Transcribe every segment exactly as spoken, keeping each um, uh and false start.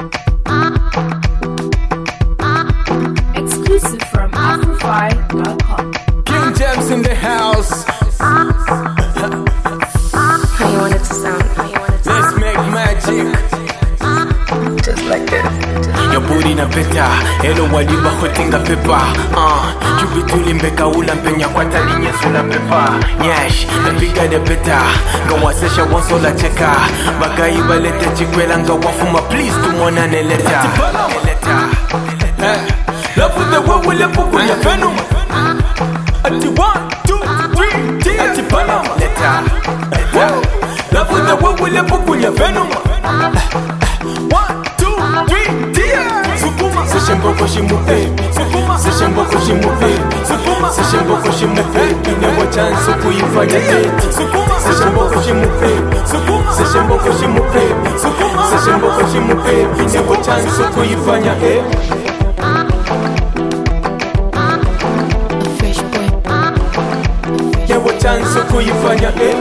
Exclusive from Afrofy dot com. King James in the house. How you want it to sound? How you want it to Let's make magic. Just like this. Your booty na peta, hello waliba hotinga pepa. Uh, Jubituli mbeka ula mpenya kwa tali nyesu la pepa. Nyash, napiga de peta, ngawasesha wanso la cheka. Baka iba lete chikwela ngawafuma please tumona neleta. Neleta. Love with the way we live with the venom. Ati one, two, three, T. Ati Panama. Leta. Love with the way we live with the venom. One, two, three, T. Sukuma. Seshemboko shimupe. Sukuma. Seshemboko shimupe. Sukuma. Seshemboko shimupe. Never chance kuifanya date. Sukuma. Seshemboko shimupe. Sukuma. Seshemboko shimupe. Sukuma. Seshemboko shimupe. Never chance kuifanya eh. Never chance kuifanya eh.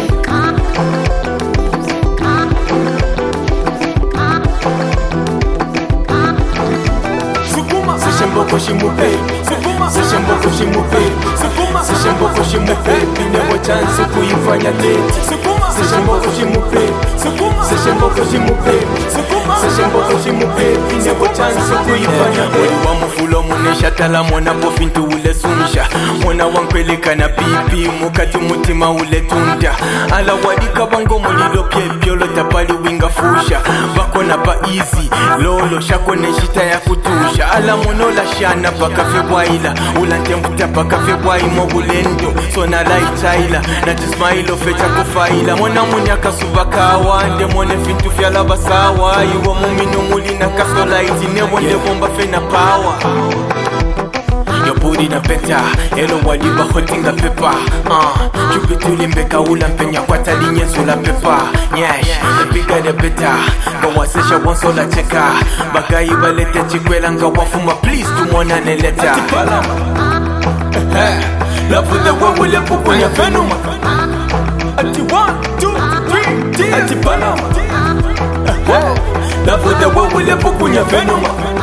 Seshemboko shimupe, sukuma. Seshemboko shimupe, sukuma. Seshemboko shimupe, never chance kuifanya date. Sukuma. Seshemboko shimupe, sukuma. Seshemboko shimupe, sukuma. Seshemboko shimupe, never chance kuifanya date. Wa mufulo munesha tala mwana bofintu ule sumsha. Mwana wankweleka na pipi mukati mutima ule tunda. Ala wadika bango mulilo pye pyolo tapali winga fusha. Bako na pa easy, lolo shako neshita ya kutusha. Ala monola shana baka febwaila ulantembuta baka febwai mogulendo sona laitaila na tismailo fecha kufaila mona munyaka subaka wande mone fintu fyala basawa iwo mumino muli na kasolaiti nebo ndebomba fena power. Your booty na peta, hello waliba hotinga pepa. Uh, Jubituli mbeka ula mpenya kwa tali nyesu la pepa. Nyash, napiga de peta, ngawasesha wanso la cheka. Baka iba lete chikwela ngawafuma please tumona neleta. Ati Panama. Love with the way we live with the venom. Ati one, two, three, T. Ati Panama. Love with the way we live with the venom.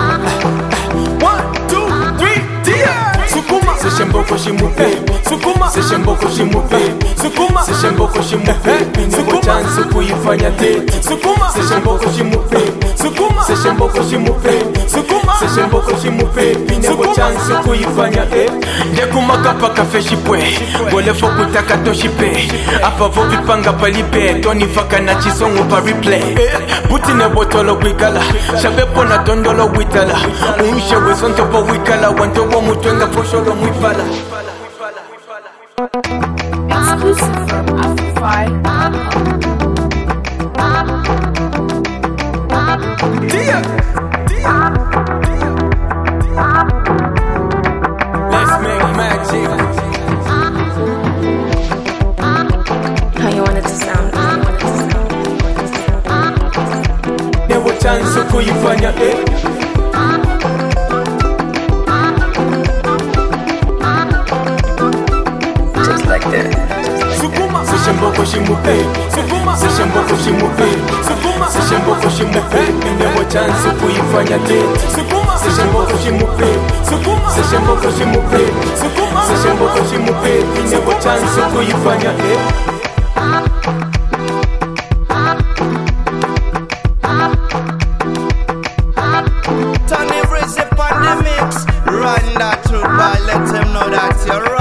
Sukuma. Seshemboko shimupe. Sukuma. Seshemboko shimupe. Sukuma. Seshemboko shimupe. Never chance kuifanya date. Sukuma. Seshemboko shimupe. Sukuma. Seshemboko shimupe. Sukuma. Seshemboko shimupe. Never chance kuifanya eh. Ndekuma kapa kafe shipwe. Gole foku taka toshipe. Apa vovi panga palipe. Tony faka na chisongo pa replay. Buti ne botolo kwikala. Shabepo na tondolo witala. Unshe wesonto po wikala. Wanto wa mutwenga fosholo mwipala. Exclusive from Afrofy dot com. Tia, Tia, let's make magic. How you want it to sound? How you want it to sound? Never chance kuifanya eh. Seshemboko shimupe, sukuma. Seshemboko shimupe, sukuma. Seshemboko shimupe, never chance kuifanya date. Sukuma. Seshemboko shimupe, sukuma. Seshemboko shimupe, sukuma. Seshemboko shimupe, never chance kuifanya eh. Tony Rizzi on the mix. Run that through by let him know that you're